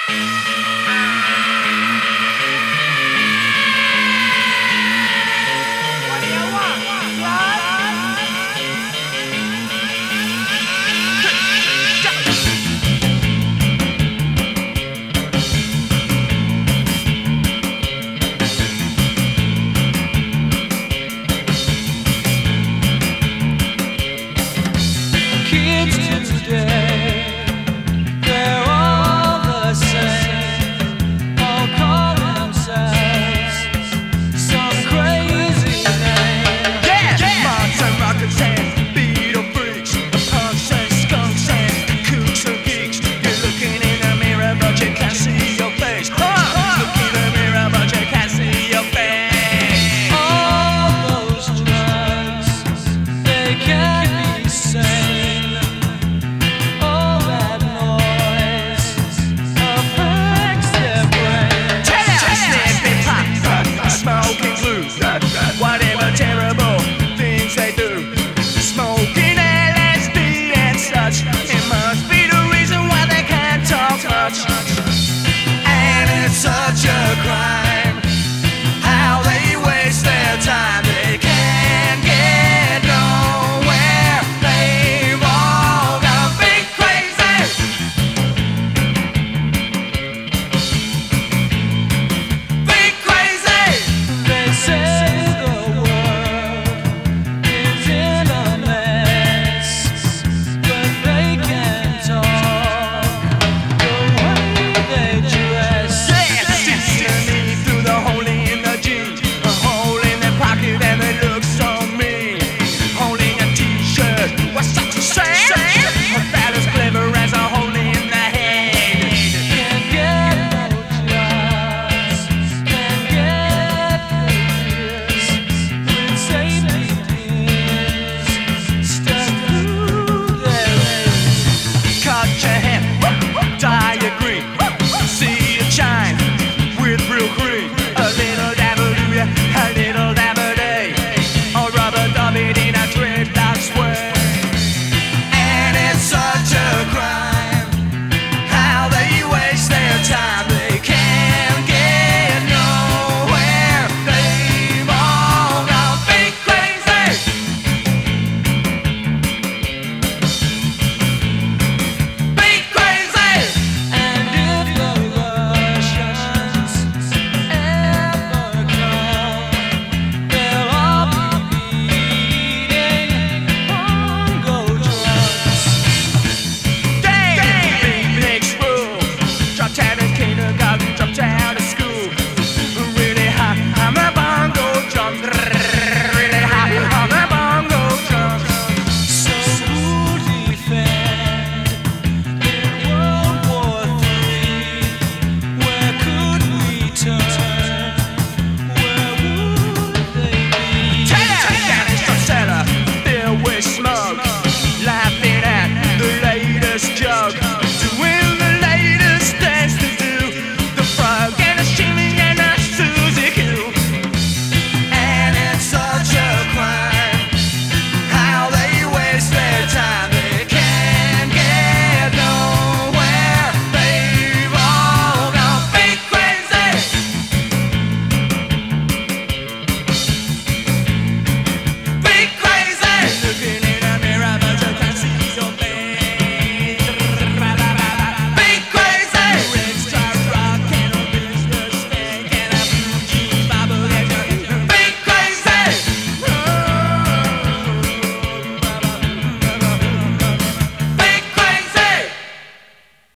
Whatever terrible things they do, smoking LSD and such, it must be the reason why they can't talk much. And it's such a crime how they waste their time. They can't get nowhere. They've all gone big crazy. Big crazy. They say cut your hair.